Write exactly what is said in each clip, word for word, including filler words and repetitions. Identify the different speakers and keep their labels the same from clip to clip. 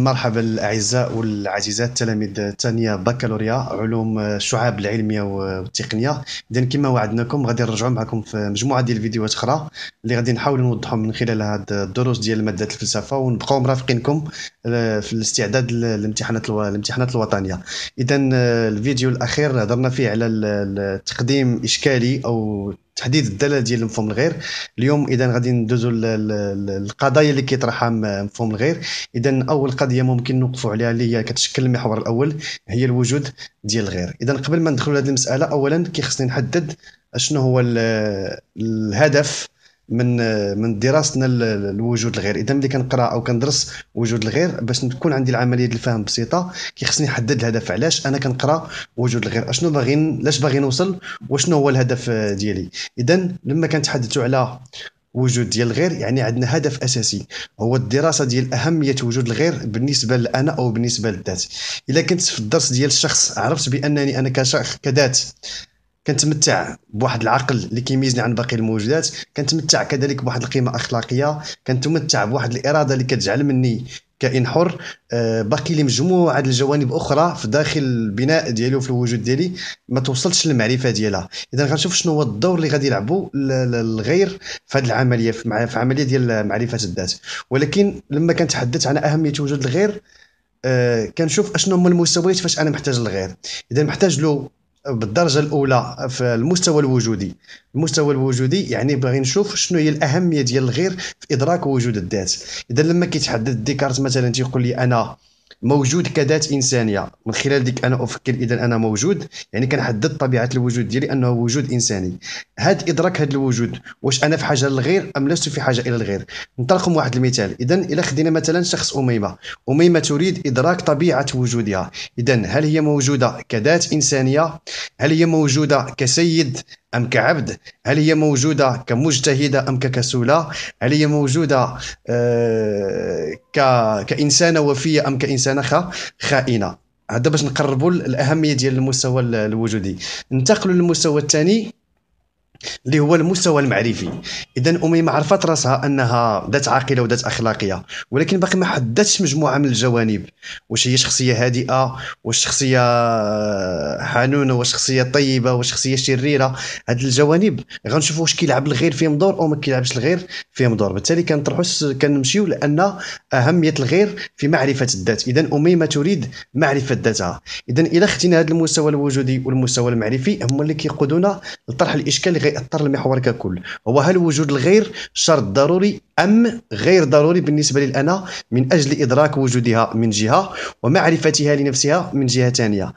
Speaker 1: مرحبا الأعزاء والعزيزات تلاميذ الثانية بكالوريا علوم الشعاب العلمية والتقنية. إذن كما وعدناكم غادي نرجعوا معكم في مجموعة ديال الفيديوهات أخرى اللي غادي نحاولوا نوضحوا من خلال هاد الدروس ديال مادة الفلسفة، ونبقاو مرافقينكم في الاستعداد للامتحانات الامتحانات الوطنية. إذن الفيديو الأخير هضرنا فيه على التقديم إشكالي أو تحديد الدلاله ديال المفهوم الغير. اليوم اذا غادي ندوزو للقضايا اللي كيطرحها مفهوم الغير. اذا اول قضيه ممكن نوقفوا عليها اللي هي كتشكل المحور الاول هي الوجود ديال الغير. اذا قبل ما ندخلوا لهذه المساله، اولا كيخصني نحدد اشنو هو الهدف من من دراستنا لوجود الغير. اذا ملي كنقرا او كندرس وجود الغير باش تكون عندي العمليه ديال الفهم بسيطه، كيخصني نحدد الهدف. علاش انا كنقرا وجود الغير؟ اشنو باغي لاش باغي نوصل وشنو هو الهدف ديالي؟ اذا لما كنتحدثوا على وجود ديال الغير يعني عندنا هدف اساسي هو الدراسه ديال اهميه وجود الغير بالنسبه لانا او بالنسبه للذات. الا كنت في الدرس ديال الشخص عرفت بانني انا كشخص كذات كنتمتع بواحد العقل اللي كيميزني عن باقي الموجودات، كنتمتع كذلك بواحد القيمه اخلاقيه، كنتمتع بواحد الاراده اللي كتجعل مني كائن حر. آه باقي لي مجموعه د الجوانب اخرى في داخل البناء ديالي وفي الوجود ديالي ما توصلتش للمعرفه ديالها. اذا غنشوف شنو هو الدور اللي غادي يلعبوا الغير في هذه العمليه، في عمليه ديال معرفه الذات. ولكن لما كنتحدث عن اهميه وجود الغير آه كنشوف اشنو هما المستويات فاش انا محتاج للغير. اذا محتاج له بالدرجه الاولى في المستوى الوجودي. المستوى الوجودي يعني باغي نشوف شنو هي الاهميه ديال الغير في ادراك وجود الذات. اذا لما كيتحدث ديكارت مثلا تيقول لي انا موجود كذات انسانيه، من خلال ديك انا افكر اذا انا موجود، يعني كنحدد طبيعه الوجود ديالي انه وجود انساني. هاد ادراك هاد الوجود، واش انا في حاجه للغير ام لست في حاجه الى الغير؟ نطلق واحد المثال. اذا الى خدينا مثلا شخص اميمه، اميمه تريد ادراك طبيعه وجودها. اذا هل هي موجوده كذات انسانيه؟ هل هي موجوده كسيد ام كعبد؟ هل هي موجوده كمجتهده ام ككسوله؟ هل هي موجوده آه ك... كانسانه وفيه ام كانسانه خ... خائنه؟ هذا باش نقربوا الاهميه ديال المستوى الوجودي. ننتقلوا للمستوى الثاني اللي هو المستوى المعرفي. اذا اميمه عرفت راسها انها ذات عاقله وذات اخلاقيه، ولكن باقي ما حددتش مجموعه من الجوانب. واش هي شخصيه هادئه، واش شخصيه حنونه، واش شخصيه طيبه، واش شخصيه شريره؟ هاد الجوانب غنشوفوا واش كيلعب الغير فيهم دور او ما كيلعبش الغير فيهم دور. بالتالي كنطرحوا كنمشيو لان اهميه الغير في معرفه الذات. اذا اميمه تريد معرفه ذاتها. اذا الى اختينا هذا المستوى الوجودي والمستوى المعرفي هما اللي كيقودونا لطرح الاشكال اللي غيأثر المحور ككل، هو هل وجود الغير شرط ضروري ام غير ضروري بالنسبه لي انا من اجل ادراك وجودها من جهه ومعرفتها لنفسها من جهه ثانيه.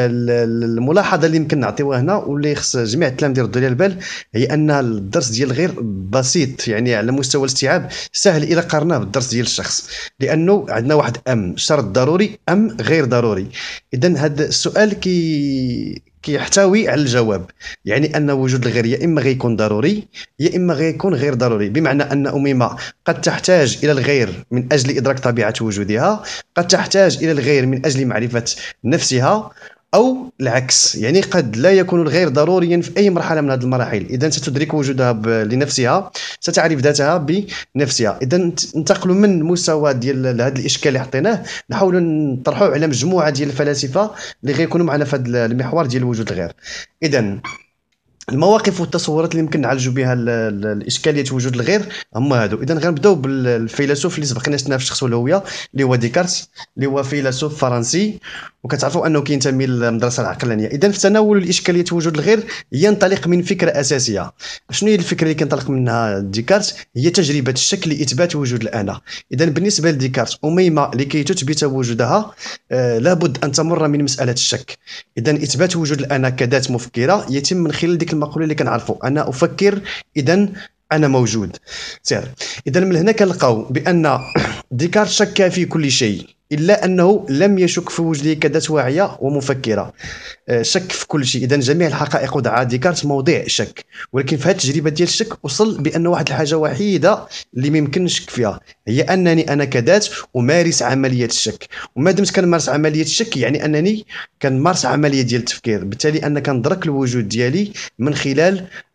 Speaker 1: الملاحظه اللي يمكن نعطيوها هنا واللي خص جميع التلاميذ يردوا لها البال هي ان الدرس ديال الغير بسيط، يعني على مستوى الاستيعاب سهل الى قارناه بالدرس ديال الشخص، لانه عندنا واحد ام شرط ضروري ام غير ضروري. اذا هذا السؤال كي كيحتوي على الجواب، يعني ان وجود الغير يا اما غيكون ضروري يا اما غيكون غير ضروري. بمعنى ان اميمه قد تحتاج الى الغير من اجل ادراك طبيعه وجودها، قد تحتاج الى الغير من اجل معرفه نفسها، او العكس، يعني قد لا يكون الغير ضروريا في اي مرحله من هذه المراحل. اذا ستدرك وجودها لنفسها، ستعرف ذاتها بنفسها. اذا ننتقلوا من مستوى ديال هذا الاشكال اللي حطيناه نحاولوا نطرحوه على مجموعه ديال الفلاسفه اللي غيكونوا معنا في هذا المحور ديال وجود الغير. اذا المواقف والتصورات اللي يمكن نعالجوا بها الاشكاليه وجود الغير هما هادو. اذا غنبداو بالفيلسوف اللي سبق لنا شفناه في الشخص والهويه اللي هو ديكارت، اللي هو فيلسوف فرنسي وكتعرفوا انه كينتمي للمدرسه العقلانيه. اذا في تناول الاشكاليه وجود الغير ينطلق من فكره اساسيه. شنو هي الفكره اللي كينطلق منها ديكارت؟ هي تجربه الشك لاثبات وجود الانا. اذا بالنسبه لديكارت اميمه لكي تثبت وجودها آه لابد ان تمر من مساله الشك. اذا اثبات وجود الانا كذات مفكره يتم من خلال ديك المقوله اللي كنعرفوا انا افكر اذا انا موجود. سير اذا من هنا كنلقاو بان ديكارت شك في كل شيء الا انه لم يشك في وجوده كذات واعيه ومفكره. شك في كل شيء. اذا جميع الحقائق وضعها ديكارت موضع شك، ولكن في هذه التجربه ديال الشك وصل بان واحد الحاجه وحيده اللي ما يمكن نشك فيها هي انني انا كذات امارس عمليه الشك. وما دمت كنمارس عمليه الشك يعني انني كنمارس عمليه ديال التفكير، بالتالي انا كندرك الوجود ديالي من خلال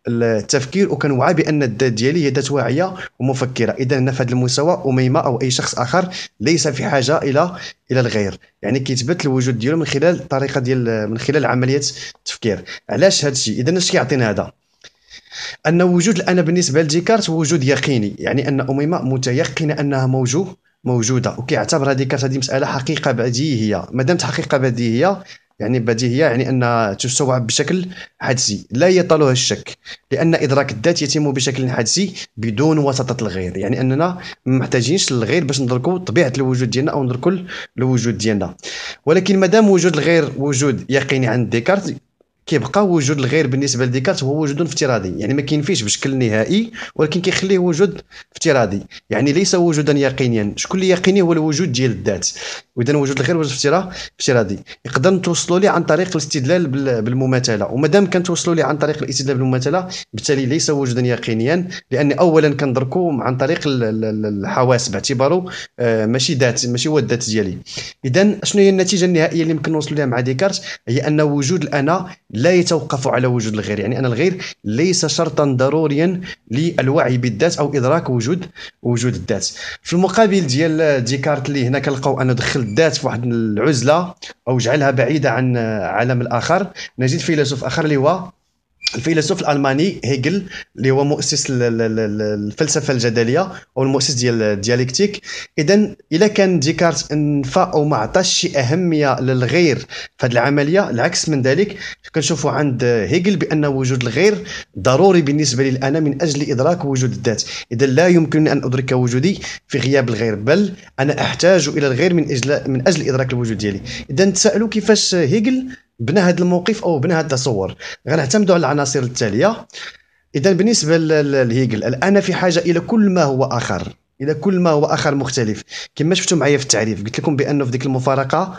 Speaker 1: التفكير وكنوعى بان الذات ديالي هي ذات واعيه ومفكره. اذا هنا في هذا المستوى اميمه او اي شخص اخر ليس في حاجه الى الى الغير، يعني كيثبت الوجود ديالو من خلال الطريقه ديال من خلال عمليه التفكير. علاش هذا الشيء؟ اذا اش كيعطينا هذا؟ ان وجود الانا بالنسبه لديكارت هو وجود يقيني، يعني ان اميمه متيقنه انها موجود موجوده، وكيعتبر ديكارت هذه مساله حقيقه بديهيه. ما دامت حقيقه بديهيه يعني بديهيه يعني انها تستوعب بشكل حدسي لا يطالها الشك، لان ادراك الذات يتم بشكل حدسي بدون واسطه الغير، يعني اننا ما محتاجينش للغير باش ندركوا طبيعه الوجود ديالنا او ندركوا الوجود ديالنا. ولكن ما دام وجود الغير وجود يقيني عند ديكارت، كيبقى وجود الغير بالنسبه لديكارت هو وجود افتراضي، يعني ما كينفيش بشكل نهائي ولكن كيخليه وجود افتراضي، يعني ليس وجودا يقينيا. شكون اللي يقيني؟ هو الوجود ديال الذات. واذا وجود الغير وجود افتراضي يقدر نتوصلوا ليه عن طريق الاستدلال بالمماثله، وما دام كنتوصلوا ليه عن طريق الاستدلال بالمماثله بالتالي ليس وجودا يقينيا، لان اولا كندركوا عن طريق الحواس باعتباره ماشي ذات، ماشي هو الذات ديالي. اذا شنو هي النتيجه النهائيه اللي يمكن نوصلوا لها مع ديكارت؟ هي ان وجود الانا لا يتوقف على وجود الغير، يعني ان الغير ليس شرطا ضروريا للوعي بالذات او ادراك وجود وجود الذات. في المقابل ديال ديكارت اللي هنا كنلقاو انه دخل الذات في واحد العزله او جعلها بعيده عن عالم الاخر، نجد فيلسوف اخر اللي هو الفيلسوف الالماني هيجل، اللي هو مؤسس الفلسفه الجدليه او المؤسس ديال الديالكتيك. اذا الا كان ديكارت انفى او ما عطاش شي اهميه للغير في هذه العمليه، العكس من ذلك كنشوفوا عند هيجل بان وجود الغير ضروري بالنسبه لي انا من اجل ادراك وجود الذات. اذا لا يمكنني ان ادرك وجودي في غياب الغير، بل انا احتاج الى الغير من اجل من اجل ادراك الوجود ديالي. اذا تسالوا كيفاش هيجل بنى هذا الموقف او بنى هذا التصور؟ غنعتمدوا على العناصر التاليه. اذا بالنسبه لهيجل، الانا في حاجه الى كل ما هو اخر، الى كل ما هو اخر مختلف. كما شفتوا معايا في التعريف قلت لكم بانه في ديك المفارقه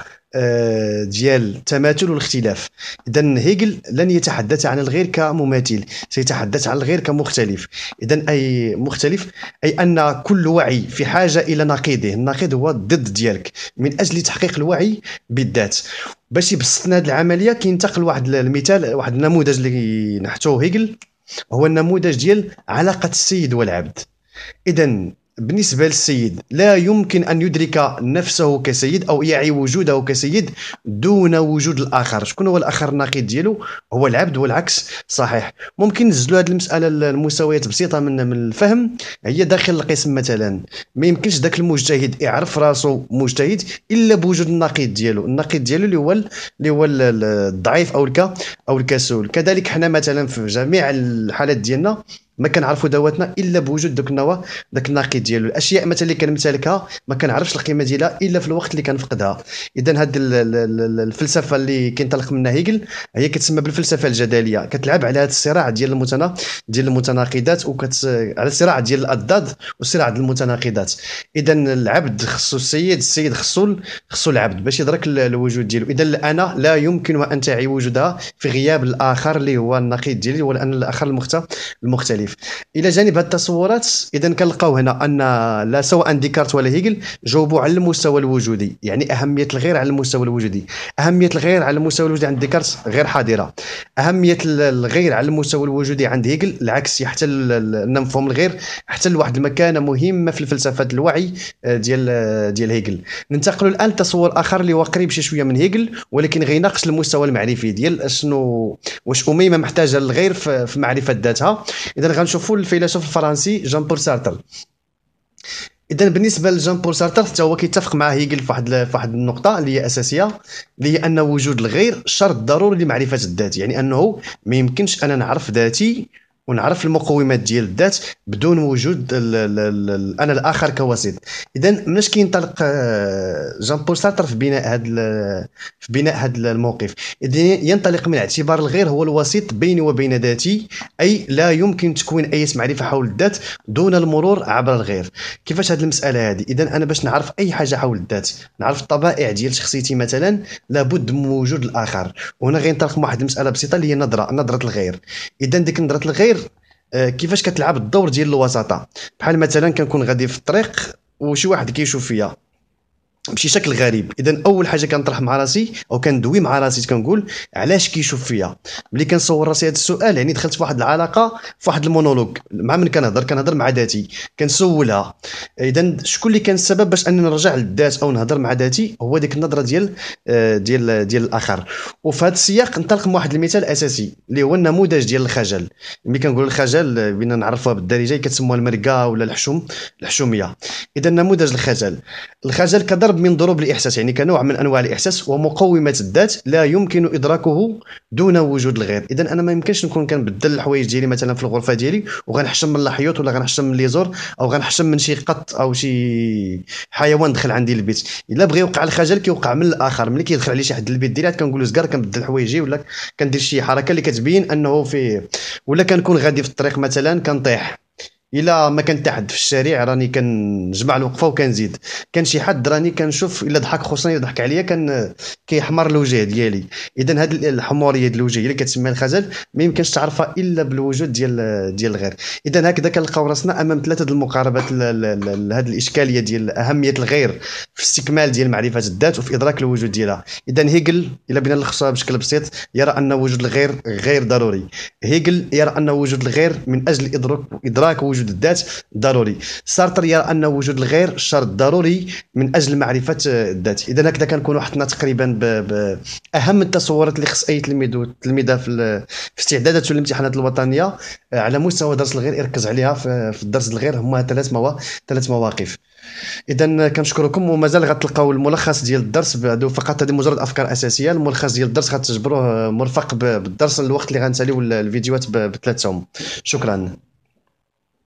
Speaker 1: ديال التماثل والاختلاف. اذا هيجل لن يتحدث عن الغير كمماثل، سيتحدث عن الغير كمختلف. اذا اي مختلف اي ان كل وعي في حاجه الى نقيضه، النقيض هو الضد ديالك من اجل تحقيق الوعي بالذات. باش يبسطنا هذه العمليه كينتقل واحد المثال، واحد النموذج اللي نحتوه هيجل، هو النموذج ديال علاقه السيد والعبد. اذا بالنسبه للسيد لا يمكن ان يدرك نفسه كسيد او يعي وجوده كسيد دون وجود الاخر. شكون هو الاخر النقيض ديالو؟ هو العبد، والعكس صحيح. ممكن نزلوا هذه المساله لمستويات بسيطه من من الفهم. هي داخل القسم مثلا ما يمكنش ذاك المجتهد يعرف راسو مجتهد الا بوجود النقيض ديالو، النقيض ديالو اللي هو اللي هو الضعيف او الك او الكسول. كذلك حنا مثلا في جميع الحالات ديالنا ما كنعرفوا ذواتنا الا بوجود داك النواه داك النقيض ديالو. الاشياء مثلا اللي كنمتلكها ما كنعرفش القيمه ديالها الا في الوقت اللي كنفقدها. اذا هذه الفلسفه اللي كينطلق منها هيجل هي كتسمى بالفلسفه الجدليه، كتلعب على هذا الصراع ديال المتنا ديال المتناقضات وكت على الصراع ديال الاضداد والصراع ديال المتناقضات. اذا العبد خصو السيد، السيد خصو خصو العبد باش يدرك الوجود ديالو. اذا الانا لا يمكن ان تعي وجودها في غياب الاخر اللي هو النقيض ديالي ولا ان الاخر المختلف. الى جانب هذه التصورات اذا كنلقاو هنا ان لا سواء ديكارت ولا هيجل جاوبوا على المستوى الوجودي، يعني اهميه الغير على المستوى الوجودي. اهميه الغير على المستوى الوجودي عند ديكارت غير حاضره. اهميه الغير على المستوى الوجودي عند هيجل العكس، يحتل مفهوم الغير احتل واحد المكانه مهمه في الفلسفه الوعي ديال ديال هيجل. ننتقلوا الان لتصور اخر اللي هو قريب شي شويه من هيجل ولكن غيناقش المستوى المعرفي ديال شنو واش اميمه محتاجه للغير في معرفه ذاتها. اذا غنشوفوا الفيلسوف الفرنسي جان بول سارتر. اذا بالنسبه لجان بول سارتر حتى هو كيتفق مع هيجل في واحد في واحد النقطه اللي هي اساسيه، اللي هي ان وجود الغير شرط ضروري لمعرفه الذات، يعني انه ما يمكنش انا نعرف ذاتي ونعرف المقومات ديال الذات بدون وجود ال ال ال انا الاخر كوسيط. اذا مناش كينطلق جان بول سارتر في بناء هذا في بناء هذا الموقف؟ اذا ينطلق من اعتبار الغير هو الوسيط بيني وبين ذاتي، اي لا يمكن تكوين اي معرفه حول الذات دون المرور عبر الغير. كيفاش هذه المساله هذه؟ اذا انا باش نعرف اي حاجه حول الذات، نعرف الطبائع ديال شخصيتي مثلا، لابد من وجود الاخر. وهنا غينطلق من واحد المساله بسيطه اللي هي نظره نظره الغير. اذا ديك نظره الغير كيفاش كتلعب الدور ديال الوساطه؟ بحال مثلا كنكون غادي في الطريق وشي واحد كيشوف فيا بشي شكل غريب. اذا اول حاجه كنطرح مع راسي او كندوي مع راسي كنقول علاش كيشوف فيا. ملي كنصور راسي هذا السؤال يعني دخلت في واحد العلاقه، في واحد المونولوج مع من كنهضر كنهضر مع ذاتي كنسولها. اذا شكون اللي كان السبب باش انني نرجع للذات او نهضر مع ذاتي؟ هو ديك النظره ديال ديال ديال الاخر. وفي هذا السياق ننطلق من واحد المثال اساسي اللي هو النموذج ديال الخجل. ملي كنقول الخجل بينا نعرفوها بالدارجه كتسموها المرقه ولا الحشوم الحشوميه. اذا نموذج الخجل، الخجل كضرب من ضروب الاحساس، يعني كنوع من انواع الاحساس ومقومات الذات لا يمكن ادراكه دون وجود الغير. اذا انا ما يمكنش نكون كنبدل الحوايج ديالي مثلا في الغرفه ديالي وغنحشم من الحيوط ولا غنحشم من لي زور او غنحشم من شي قط او شي حيوان دخل عندي البيت. الا بغى يوقع الخجل كيوقع من الاخر، ملي كيدخل عليه شي حد البيت ديالي كنقول له زكار كنبدل حوايجي ولا كندير شي حركه اللي كتبين انه في، ولا كنكون غادي في الطريق مثلا كنطيح، الا ما كان حتى حد في الشارع راني كنجمع الوقفه وكنزيد، كان شي حد راني كنشوف الا ضحك خصوصا الا ضحك عليا كان كيحمر الوجه ديالي. اذا هذه الحموريه ديال الوجه اللي كتسمى الخجل ما يمكنش تعرفها الا بالوجود ديال ديال الغير. اذا هكذا كنلقاو راسنا امام ثلاثه المقاربات لهذه الاشكاليه ديال اهميه الغير في استكمال ديال معرفه الذات وفي ادراك الوجود ديالها. اذا هيجل الا بغينا نلخصها بشكل بسيط يرى ان وجود الغير غير ضروري. هيجل يرى ان وجود الغير من اجل ادراك ادراك وجود الذات ضروري. سارتر يرى ان وجود الغير شرط ضروري من اجل معرفه الذات. اذا هكذا كنكونوا حطنا تقريبا باهم التصورات اللي خص اي تلميذ تلميذه في في استعداداته للامتحانات الوطنيه على مستوى درس الغير يركز عليها في الدرس الغير. هما ثلاث موا ثلاث مواقف. اذا كنشكركم ومازال غتلقاو الملخص ديال الدرس بعدو، فقط هذه مجرد افكار اساسيه. الملخص ديال الدرس غتجبروه مرفق بالدرس الوقت اللي غنساليو الفيديوهات بثلاث ساعات. شكرا.